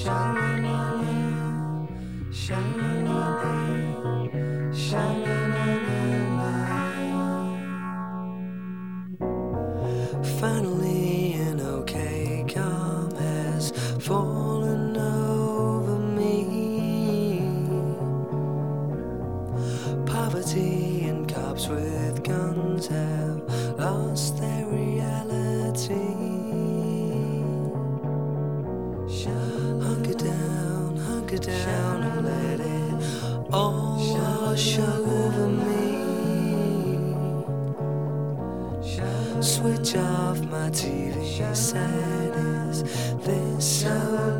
Finally, an okay calm has fallen over me. Poverty and cops with guns have lost their reality. Hunker down and let it all wash over me. Switch off my TV set. Is this so